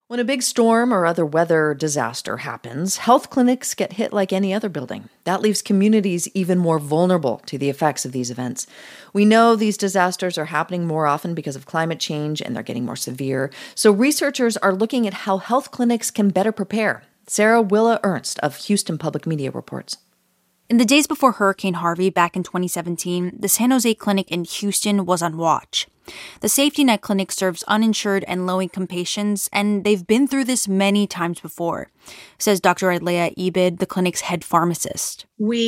When a big storm or other weather disaster happens, health clinics get hit like any other building. That leaves communities even more vulnerable to the effects of these events. We know these disasters are happening more often because of climate change and they're getting more severe. So researchers are looking at how health clinics can better prepare. Sarah Willa Ernst of Houston Public Media reports. In the days before Hurricane Harvey back in 2017, the San Jose clinic in Houston was on watch. The Safety Net Clinic serves uninsured and low-income patients, and they've been through this many times before, says Dr. Adlea Ebid, the clinic's head pharmacist.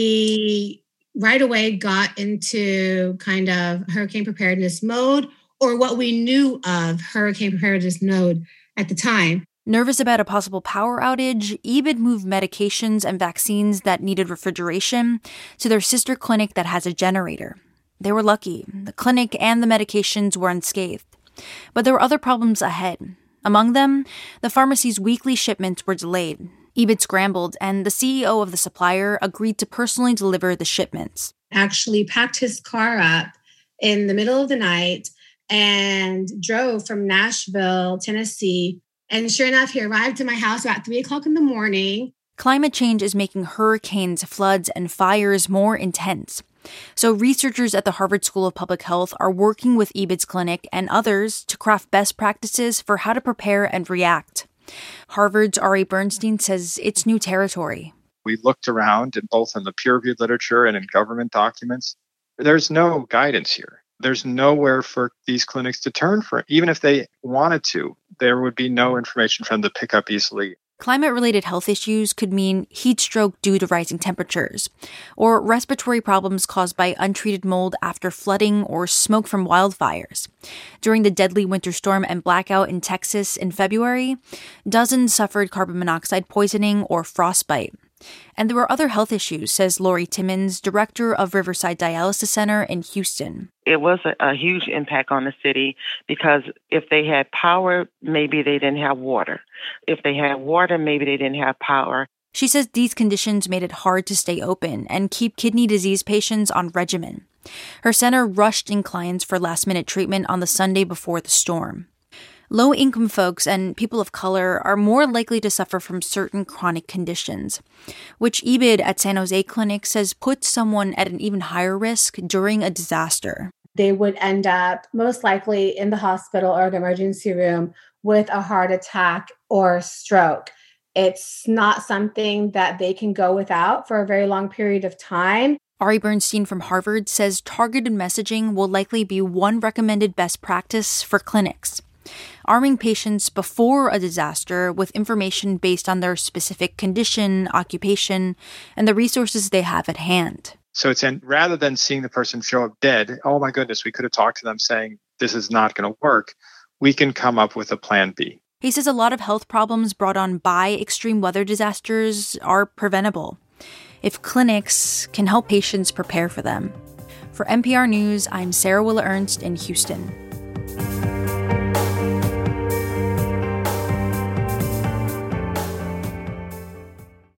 We right away got into kind of hurricane preparedness mode, or what we knew of hurricane preparedness mode at the time. Nervous about a possible power outage, Ebid moved medications and vaccines that needed refrigeration to their sister clinic that has a generator. They were lucky. The clinic and the medications were unscathed. But there were other problems ahead. Among them, the pharmacy's weekly shipments were delayed. Ebid scrambled, and the CEO of the supplier agreed to personally deliver the shipments. Actually packed his car up in the middle of the night and drove from Nashville, Tennessee. And sure enough, he arrived at my house about 3 o'clock in the morning. Climate change is making hurricanes, floods, and fires more intense. So researchers at the Harvard School of Public Health are working with Ebid's clinic and others to craft best practices for how to prepare and react. Harvard's Ari Bernstein says it's new territory. We looked around, both in the peer-reviewed literature and in government documents. There's no guidance here. There's nowhere for these clinics to turn for. Even if they wanted to, there would be no information for them to pick up easily. Climate-related health issues could mean heat stroke due to rising temperatures, or respiratory problems caused by untreated mold after flooding or smoke from wildfires. During the deadly winter storm and blackout in Texas in February, dozens suffered carbon monoxide poisoning or frostbite. And there were other health issues, says Lori Timmons, director of Riverside Dialysis Center in Houston. It was a huge impact on the city because if they had power, maybe they didn't have water. If they had water, maybe they didn't have power. She says these conditions made it hard to stay open and keep kidney disease patients on regimen. Her center rushed in clients for last-minute treatment on the Sunday before the storm. Low-income folks and people of color are more likely to suffer from certain chronic conditions, which Ebid at San Jose Clinic says puts someone at an even higher risk during a disaster. They would end up most likely in the hospital or the emergency room with a heart attack or stroke. It's not something that they can go without for a very long period of time. Ari Bernstein from Harvard says targeted messaging will likely be one recommended best practice for clinics. Arming patients before a disaster with information based on their specific condition, occupation, and the resources they have at hand. So rather than seeing the person show up dead, oh my goodness, we could have talked to them saying this is not going to work, we can come up with a plan B. He says a lot of health problems brought on by extreme weather disasters are preventable if clinics can help patients prepare for them. For NPR News, I'm Sarah Willa Ernst in Houston.